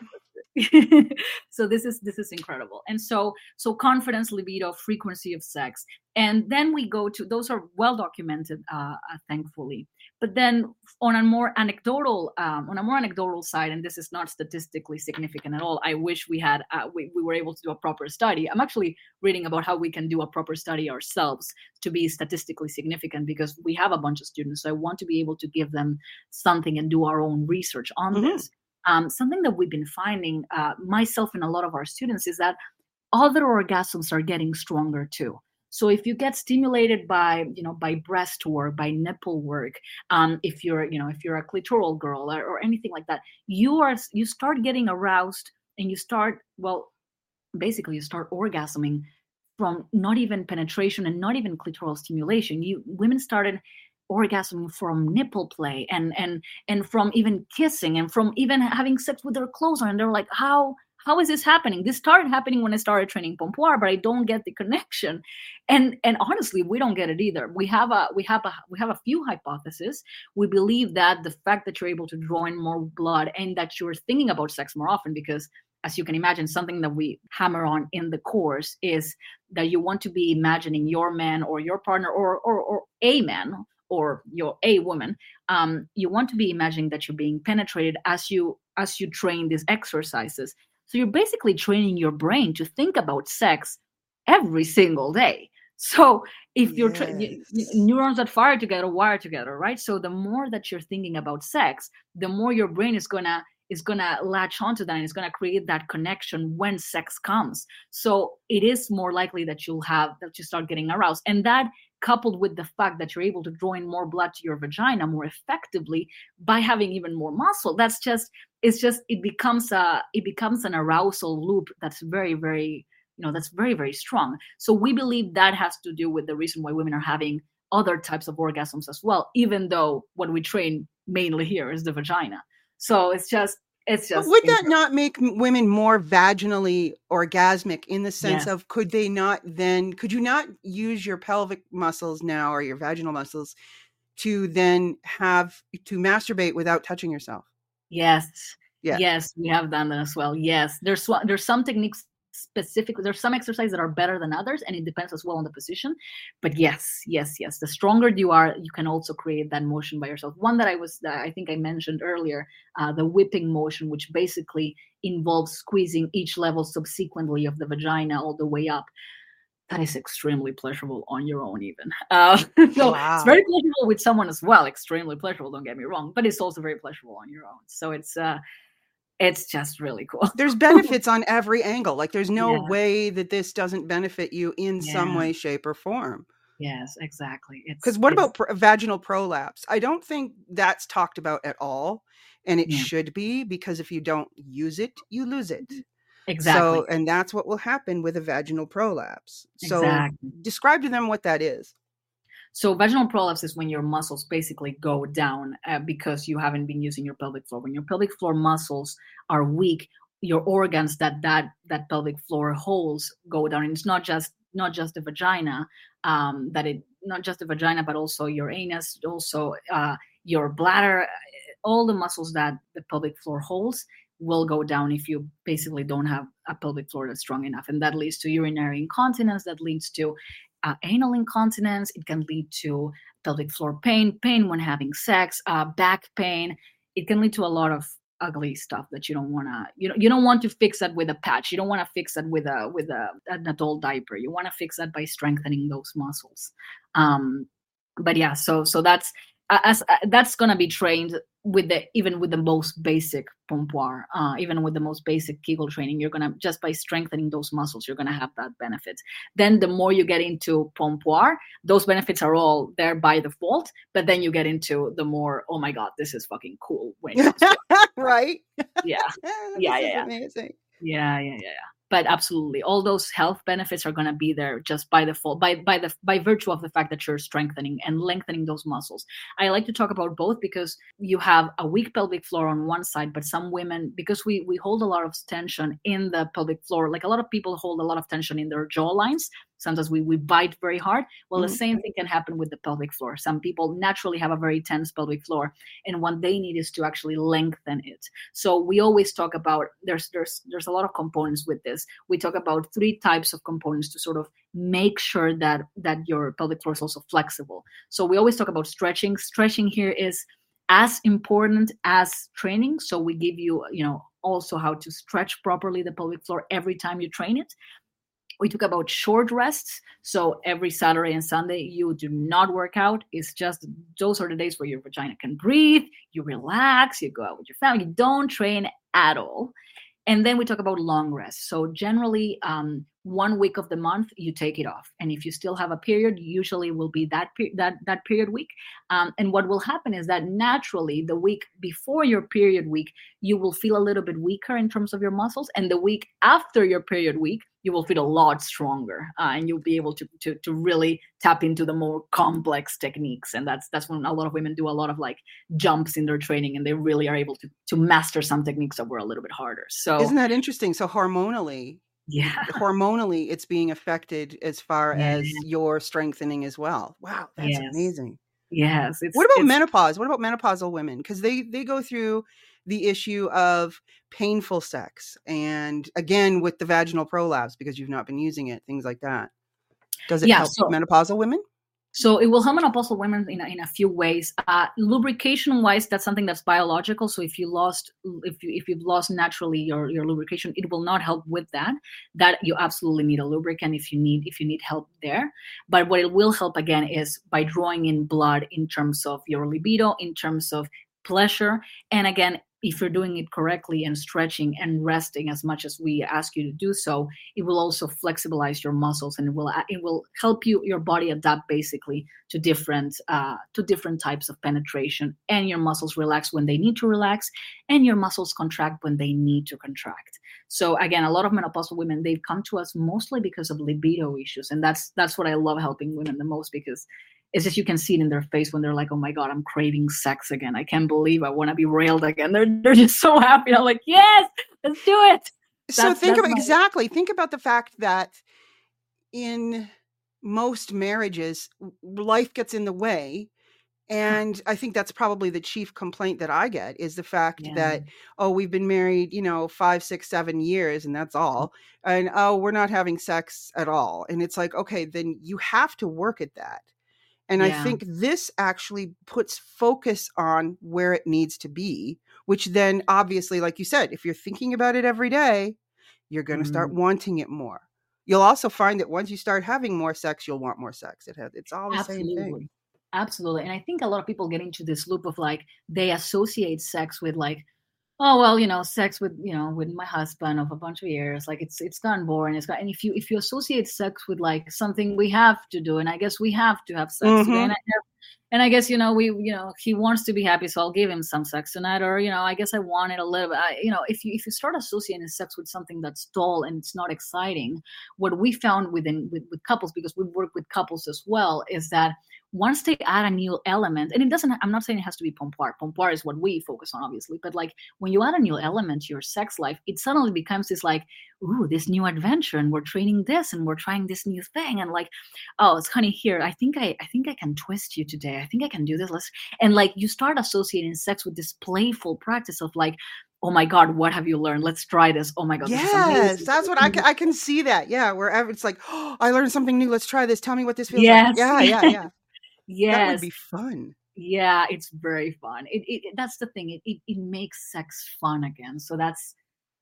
so this is this is incredible. And so so confidence, libido, frequency of sex, and then we go to, those are well documented, uh, uh, thankfully. But then on a more anecdotal um, on a more anecdotal side, and this is not statistically significant at all. I wish we had uh, we, we were able to do a proper study. I'm actually reading about how we can do a proper study ourselves to be statistically significant, because we have a bunch of students, so I want to be able to give them something and do our own research on Mhm. this. Um, something that we've been finding, uh, myself and a lot of our students, is that other orgasms are getting stronger too. So if you get stimulated by, you know, by breast work, by nipple work, um, if you're, you know, if you're a clitoral girl, or, or anything like that, you are you start getting aroused, and you start, well, basically you start orgasming from not even penetration and not even clitoral stimulation. You women started orgasming from nipple play, and and and from even kissing, and from even having sex with their clothes on. And they're like, how how is this happening? This started happening when I started training Pompoir, but I don't get the connection. And and honestly, we don't get it either. We have a we have a we have a few hypotheses. We believe that the fact that you're able to draw in more blood, and that you're thinking about sex more often, because as you can imagine, something that we hammer on in the course is that you want to be imagining your man, or your partner, or or, or a man, or your a woman. Um, you want to be imagining that you're being penetrated as you as you train these exercises. So you're basically training your brain to think about sex every single day. So if you're tra- y- y- Yes. neurons that fire together wire together, right? So the more that you're thinking about sex, the more your brain is gonna is gonna latch onto that, and it's gonna create that connection when sex comes. So it is more likely that you'll have that you start getting aroused, and that, coupled with the fact that you're able to draw in more blood to your vagina more effectively by having even more muscle, that's just it's just it becomes a it becomes an arousal loop that's very very you know that's very very strong. So we believe that has to do with the reason why women are having other types of orgasms as well, even though what we train mainly here is the vagina. So it's just it's But just would that incredible. not make m- women more vaginally orgasmic, in the sense Yes. of, could they not then, could you not use your pelvic muscles now, or your vaginal muscles, to then have to masturbate without touching yourself? Yes. Yeah. Yes, we have done that as well. Yes. There's one there's some techniques specifically, there's some exercises that are better than others, and it depends as well on the position. But yes, yes, yes, the stronger you are, you can also create that motion by yourself. One that I was, that I think I mentioned earlier, uh, the whipping motion, which basically involves squeezing each level subsequently of the vagina all the way up. That is extremely pleasurable on your own even. Uh, so Wow. It's very pleasurable with someone as well, extremely pleasurable, don't get me wrong, but it's also very pleasurable on your own. So it's uh, it's just really cool. There's benefits on every angle. Like there's no Yeah. way that this doesn't benefit you in Yeah. some way, shape, or form. Yes, exactly. It's Because what it's- about pr- vaginal prolapse? I don't think that's talked about at all. And it Yeah. should be, because if you don't use it, you lose it. exactly. So, and that's what will happen with a vaginal prolapse. So Exactly. describe to them what that is. So vaginal prolapse is when your muscles basically go down uh, because you haven't been using your pelvic floor. When your pelvic floor muscles are weak, your organs that that that pelvic floor holds go down. And it's not just not just the vagina, um, that it not just the vagina, but also your anus, also uh, your bladder, all the muscles that the pelvic floor holds will go down if you basically don't have a pelvic floor that's strong enough. And that leads to urinary incontinence, that leads to uh, anal incontinence. It can lead to pelvic floor pain, pain when having sex, uh, back pain. It can lead to a lot of ugly stuff that you don't want to, you know, you don't want to fix that with a patch. You don't want to fix that with a, with a, an adult diaper. You want to fix that by strengthening those muscles. Um, but yeah, so, so that's, as uh, that's going to be trained with the, even with the most basic pompoir, uh, even with the most basic Kegel training, you're going to, just by strengthening those muscles, you're going to have that benefit. Then the more you get into pompoir, those benefits are all there by default, but then you get into the more, oh my God, this is fucking cool. When it comes to Right? yeah. This Yeah, is yeah, yeah. amazing. Yeah, yeah, yeah, yeah. But absolutely, all those health benefits are going to be there just by default, by by the by virtue of the fact that you're strengthening and lengthening those muscles. I like to talk about both because you have a weak pelvic floor on one side, but some women, because we we hold a lot of tension in the pelvic floor, like a lot of people hold a lot of tension in their jaw lines. Sometimes we, we bite very hard. Well, Mhm. the same thing can happen with the pelvic floor. Some people naturally have a very tense pelvic floor, and what they need is to actually lengthen it. So we always talk about, there's there's there's a lot of components with this. We talk about three types of components to sort of make sure that that your pelvic floor is also flexible. So we always talk about stretching. Stretching here is as important as training. So we give you, you know, also how to stretch properly the pelvic floor every time you train it. We talk about short rests. So every Saturday and Sunday, you do not work out. It's just, those are the days where your vagina can breathe, you relax, you go out with your family, you don't train at all. And then we talk about long rests. So generally, um, one week of the month, you take it off. And if you still have a period, usually will be that pe- that that period week. Um, and what will happen is that naturally, the week before your period week, you will feel a little bit weaker in terms of your muscles. And the week after your period week, you will feel a lot stronger, uh, and you'll be able to, to to really tap into the more complex techniques. And that's that's when a lot of women do a lot of like jumps in their training, and they really are able to to master some techniques that were a little bit harder. So Isn't that interesting? So hormonally, yeah, hormonally, it's being affected as far Yeah. as your strengthening as well. Wow, that's Yes. amazing. yes. It's, What about it's, menopause? What about menopausal women? Because they they go through the issue of painful sex, and again with the vaginal prolapse because you've not been using it, things like that. Does it Yeah, help so- menopausal women? So it will help menopausal women in a, in a few ways. Uh, lubrication wise, that's something that's biological. So if you lost, if you if you've lost naturally your, your lubrication, it will not help with that. That you absolutely need a lubricant if you need if you need help there. But what it will help again is by drawing in blood in terms of your libido, in terms of pleasure, and again, if you're doing it correctly and stretching and resting as much as we ask you to do so, it will also flexibilize your muscles, and it will it will help you your body adapt basically to different uh, to different types of penetration, and your muscles relax when they need to relax, and your muscles contract when they need to contract. So again, a lot of menopausal women, they've come to us mostly because of libido issues, and that's that's what I love helping women the most, because it's just, you can see it in their face when they're like, oh my God, I'm craving sex again. I can't believe I want to be railed again. They're they're just so happy. I'm like, yes, let's do it. So That's- think that's about my- exactly. Think about the fact that in most marriages, life gets in the way, And I think that's probably the chief complaint that I get is the fact Yeah. that, oh, we've been married, you know, five, six, seven years and that's all. And, oh, we're not having sex at all. And it's like, okay, then you have to work at that. And I Yeah. think this actually puts focus on where it needs to be, which then obviously, like you said, if you're thinking about it every day, you're going to start Mhm. wanting it more. You'll also find that once you start having more sex, you'll want more sex. It has, it's all the same thing. Absolutely. Absolutely. And I think a lot of people get into this loop of like, they associate sex with like, oh, well, you know, sex with, you know, with my husband of a bunch of years, like it's, it's gotten boring. It's got, and if you, if you associate sex with like something we have to do, and I guess we have to have sex today, Mhm. and I have, and I guess, you know, we, you know, he wants to be happy, so I'll give him some sex tonight, or, you know, I guess I want it a little bit, I, you know, if you, if you start associating sex with something that's dull and it's not exciting, what we found within, with, with couples, because we work with couples as well, is that once they add a new element, and it doesn't, I'm not saying it has to be pompoir. Pompoir is what we focus on, obviously. But like when you add a new element to your sex life, it suddenly becomes this like, ooh, this new adventure, and we're training this, and we're trying this new thing, and like, oh, it's honey, here, I think I, I think I can twist you today. I think I can do this. Let's, and like you start associating sex with this playful practice of like, oh my God, what have you learned? Let's try this. Oh my God, this is Yes, amazing. that's what I can, I can see that. Yeah, wherever it's like, oh, I learned something new. Let's try this. Tell me what this feels Yes. like. Yeah, yeah, yeah. Yes. That would be fun. Yeah, it's very fun. It, it that's the thing. It, it it makes sex fun again. So that's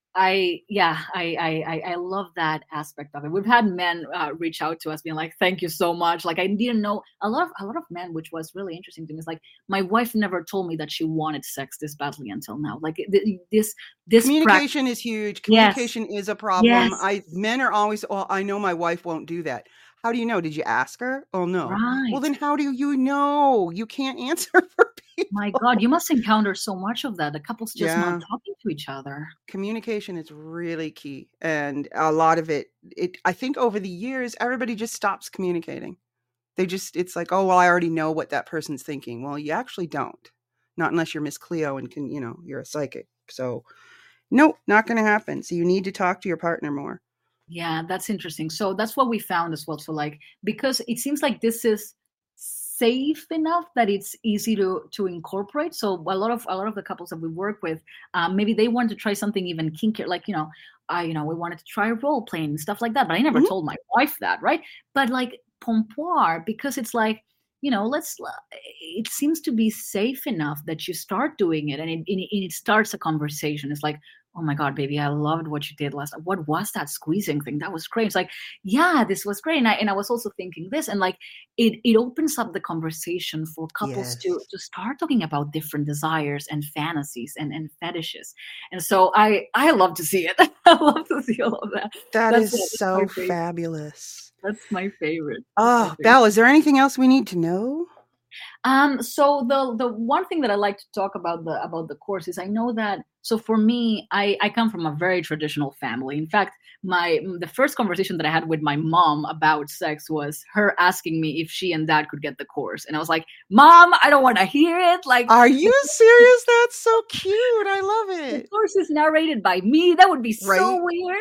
I yeah I I I I love that aspect of it. We've had men uh, reach out to us being like, "Thank you so much." Like I didn't know a lot of a lot of men, which was really interesting to me. Is like my wife never told me that she wanted sex this badly until now. Like th- this this Communication prac- is huge. Yes. Communication is a problem. Yes. I men are always, oh, I know my wife won't do that. How do you know? Did you ask her? Oh no. Right. Well, then how do you know? You can't answer for people. My God, you must encounter so much of that. The couples just Yeah. not talking to each other. Communication is really key, and a lot of it. It I think over the years, everybody just stops communicating. They just, it's like, oh well, I already know what that person's thinking. Well, you actually don't. Not unless you're Miss Cleo and can, you know, you're a psychic. So, nope, not going to happen. So you need to talk to your partner more. Yeah, that's interesting. So that's what we found as well. So like, because it seems like this is safe enough that it's easy to to incorporate. So a lot of a lot of the couples that we work with, um, maybe they want to try something even kinkier, like you know, I you know we wanted to try role playing and stuff like that. But I never Mhm. told my wife that, right? But like pompoir, because it's like, you know, let's. It seems to be safe enough that you start doing it, and it, and it, and it starts a conversation. It's like, oh my God, baby, I loved what you did last night. What was that squeezing thing? That was great. It's like, yeah, this was great. And I, and I was also thinking this, and like, it, it opens up the conversation for couples to, Yes. to start talking about different desires and fantasies and, and fetishes. And so I, I love to see it. I love to see all of that. That That's is it. That's so my favorite. fabulous. That's my favorite. That's my Oh, favorite. Belle, is there anything else we need to know? Um, so the the one thing that I like to talk about the about the course is I know that so for me, I, I come from a very traditional family. In fact, my the first conversation that I had with my mom about sex was her asking me if she and dad could get the course. And I was like, Mom, I don't want to hear it. Like, Are you serious? That's so cute. I love the it. course is narrated by me. That would be so Right. weird.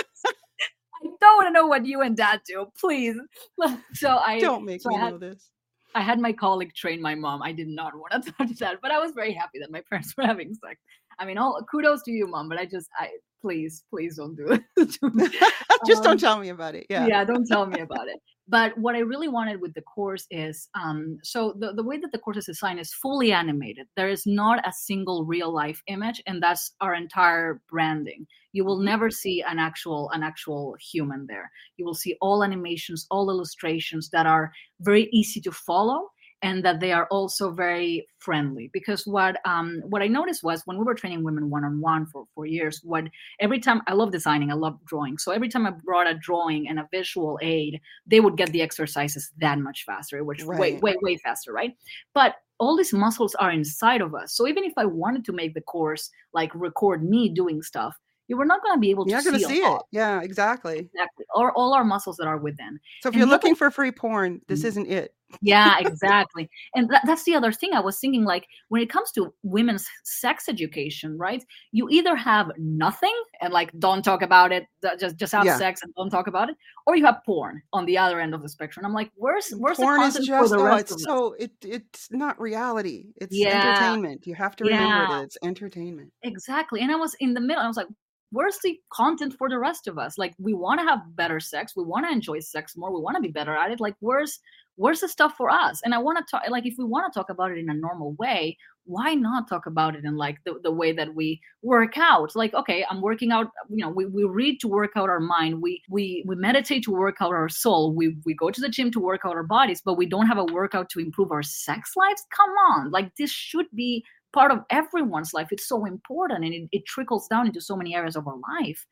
I don't want to know what you and dad do, please. So I Don't make so me I had, know this. I had my colleague train my mom. I did not want to touch that, but I was very happy that my parents were having sex. I mean, all kudos to you, Mom, but I just, I please, please don't do it. Just Um, don't tell me about it. Yeah. yeah, don't tell me about it. But what I really wanted with the course is, um, so the, the way that the course is designed is fully animated. There is not a single real life image, and that's our entire branding. You will Mhm. never see an actual an actual human there. You will see all animations, all illustrations that are very easy to follow, and that they are also very friendly. Because what um, what I noticed was when we were training women one on one for four years, what every time I love designing, I love drawing. So every time I brought a drawing and a visual aid, they would get the exercises that much faster, which way, Right. way, way faster, right? But all these muscles are inside of us. So even if I wanted to make the course like record me doing stuff, you were not going to be able You're to not going see to see all, it. Yeah, exactly. exactly, or all our muscles that are within. So if And you're the looking other- for free porn, this Mm. isn't it. Yeah, exactly. And that, that's the other thing. I was thinking, like, when it comes to women's sex education, right? You either have nothing and like don't talk about it, th- just just have Yeah. sex and don't talk about it, or you have porn on the other end of the spectrum. I'm like, where's where's Porn the is content just for the oh, rest of it's us? so it it's not reality. It's Yeah, entertainment. You have to remember yeah. that it's entertainment. Exactly. And I was in the middle. I was like, where's the content for the rest of us? Like, we want to have better sex. We want to enjoy sex more. We want to be better at it. Like, where's where's the stuff for us? And I want to talk, like, if we want to talk about it in a normal way, why not talk about it in like the, the way that we work out? Like, okay, I'm working out, you know, we, we read to work out our mind. We we we meditate to work out our soul. We we go to the gym to work out our bodies, but we don't have a workout to improve our sex lives. Come on. Like, this should be part of everyone's life. It's so important, and it, it trickles down into so many areas of our life.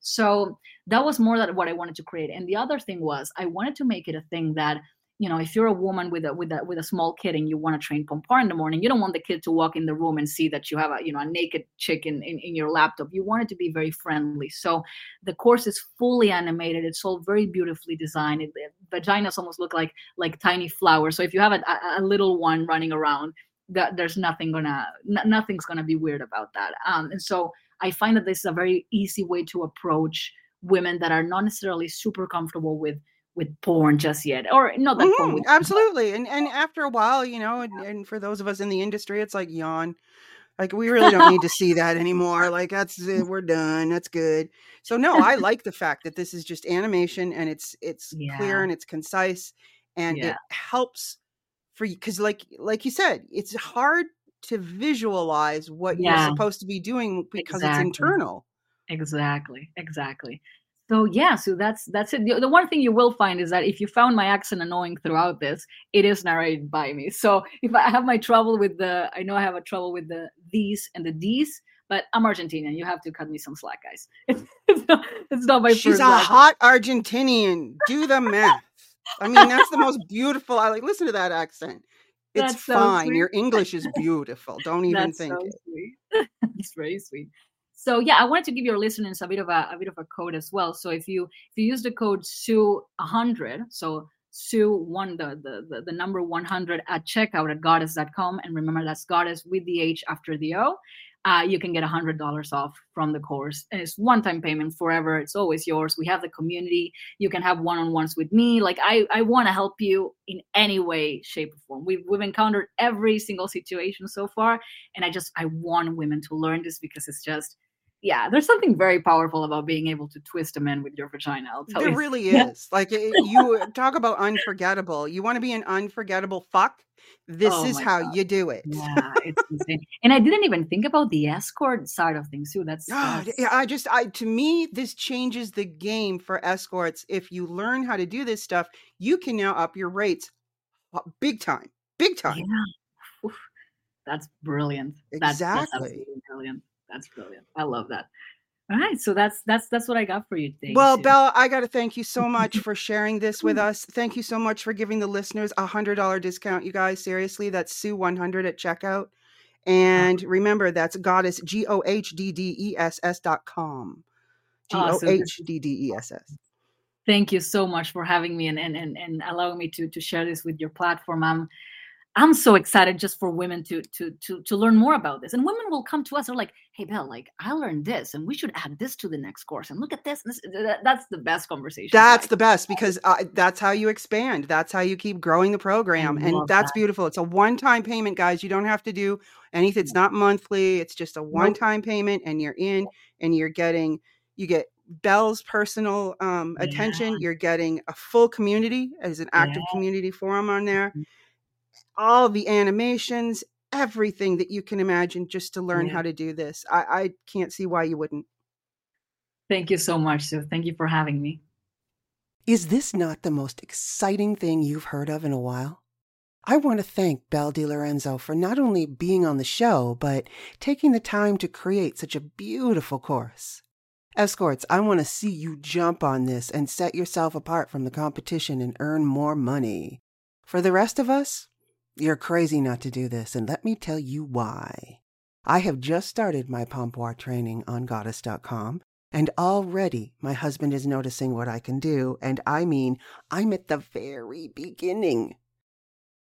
So that was more that what I wanted to create. And the other thing was, I wanted to make it a thing that, you know, if you're a woman with a with a with a small kid and you want to train Pompar in the morning, you don't want the kid to walk in the room and see that you have a, you know, a naked chick in, in, in your laptop. You want it to be very friendly. So the course is fully animated. It's all very beautifully designed. It, the vaginas almost look like like tiny flowers. So if you have a, a, a little one running around, that there's nothing gonna n- nothing's gonna be weird about that. Um, and so I find that this is a very easy way to approach women that are not necessarily super comfortable with with porn just yet, or not that porn Mhm, with absolutely. And and after a while, you know, and, and for those of us in the industry, it's like yawn. Like, we really don't need to see that anymore. Like, that's it. We're done. That's good. So no, I like the fact that this is just animation, and it's it's clear yeah, and it's concise, and yeah, it helps for you because, like like you said, it's hard to visualize what you're yeah, supposed to be doing because it's exactly. internal. Exactly, exactly. So yeah, so that's that's it. The, the one thing you will find is that if you found my accent annoying throughout this, it is narrated by me. So if I have my trouble with the, I know I have a trouble with the these and the D's, but I'm Argentinian. You have to cut me some slack, guys. It's, it's not, it's not my She's first a language. hot Argentinian. Do the math. I mean, that's the most beautiful. I like listen to that accent. It's That's so fine. sweet. Your English is beautiful. Don't even That's think so it. sweet. That's very sweet. So yeah, I wanted to give your listeners a bit of a, a bit of a code as well. So if you if you use the code Sue one hundred, so Sue one the, the the the number one hundred at checkout at goddess dot com, and remember that's goddess with the H after the O. Uh, you can get one hundred dollars off from the course. And it's one-time payment forever. It's always yours. We have the community. You can have one-on-ones with me. Like, I, I want to help you in any way, shape, or form. We've, we've encountered every single situation so far. And I just, I want women to learn this because it's just, yeah, there's something very powerful about being able to twist a man with your vagina. I'll tell There you. really Yeah. is. Like, it, you talk about unforgettable. You want to be an unforgettable fuck? This Oh is my how God. you do it. Yeah, it's insane. And I didn't even think about the escort side of things too. That's, Oh, that's yeah, I just, I to me, this changes the game for escorts. If you learn how to do this stuff, you can now up your rates uh, big time, big time. yeah. Oof. That's brilliant. That's that's Exactly. absolutely brilliant. That's brilliant. I love that. All right, so that's that's that's what I got for you today. Well, Sue. Belle, I got to thank you so much for sharing this with us. Thank you so much for giving the listeners a one hundred dollars discount, you guys. Seriously, that's Sue one hundred at checkout. And remember, that's Goddess, G O H D D E S S dot com. G O H D D E S S. Thank you so much for having me and and and, and allowing me to to share this with your platform. I'm I'm so excited just for women to to to to learn more about this. And women will come to us. They're like, "Hey, Belle, like I learned this, and we should add this to the next course. And look at this." this that, that's the best conversation. That's like. the best because uh, that's how you expand. That's how you keep growing the program. And that's that. beautiful. It's a one-time payment, guys. You don't have to do anything. It's not monthly. It's just a one-time nope. payment, and you're in, and you're getting, you get Belle's personal um, yeah. attention. You're getting a full community as an active yeah. community forum on there. Mm-hmm. All the animations, everything that you can imagine just to learn yeah. how to do this. I, I can't see why you wouldn't. Thank you so much, Sue. Thank you for having me. Is this not the most exciting thing you've heard of in a while? I want to thank Belle DiLorenzo for not only being on the show, but taking the time to create such a beautiful course. Escorts, I want to see you jump on this and set yourself apart from the competition and earn more money. For the rest of us, you're crazy not to do this, and let me tell you why. I have just started my Pompar training on goddess dot com, and already my husband is noticing what I can do, and I mean, I'm at the very beginning.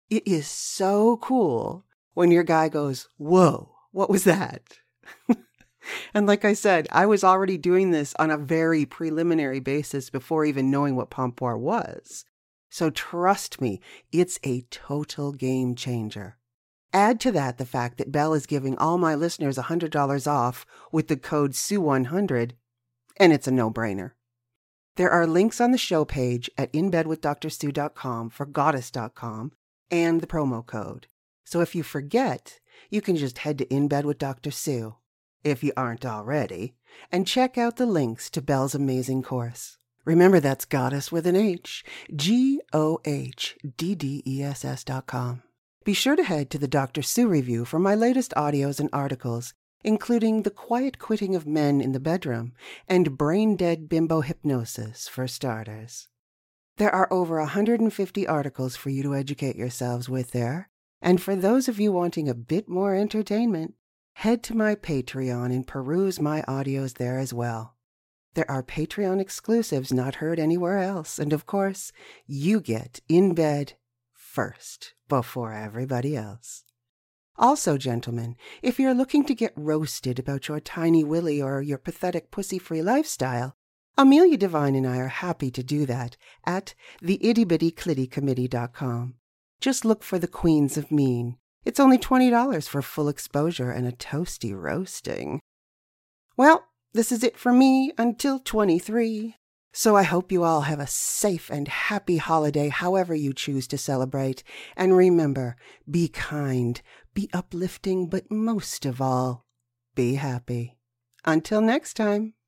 It is so cool when your guy goes, whoa, what was that? And like I said, I was already doing this on a very preliminary basis before even knowing what Pompoir was. So trust me, it's a total game changer. Add to that the fact that Bell is giving all my listeners one hundred dollars off with the code S U one hundred, and it's a no-brainer. There are links on the show page at in bed with dr sue dot com for goddess dot com and the promo code. So if you forget, you can just head to In Bed with Doctor Sue, if you aren't already, and check out the links to Belle's amazing course. Remember, that's Goddess with an H, G O H D D E S S dot com. Be sure to head to the Doctor Sue review for my latest audios and articles, including The Quiet Quitting of Men in the Bedroom and Brain Dead Bimbo Hypnosis, for starters. There are over one hundred fifty articles for you to educate yourselves with there, and for those of you wanting a bit more entertainment, head to my Patreon and peruse my audios there as well. There are Patreon exclusives not heard anywhere else, and of course, you get In Bed first, before everybody else. Also, gentlemen, if you're looking to get roasted about your tiny willy or your pathetic pussy-free lifestyle, Amelia Devine and I are happy to do that at the itty bitty clitty committee dot com. Just look for the Queens of Mean. It's only twenty dollars for full exposure and a toasty roasting. Well, this is it for me until twenty-three. So I hope you all have a safe and happy holiday however you choose to celebrate. And remember, be kind, be uplifting, but most of all, be happy. Until next time.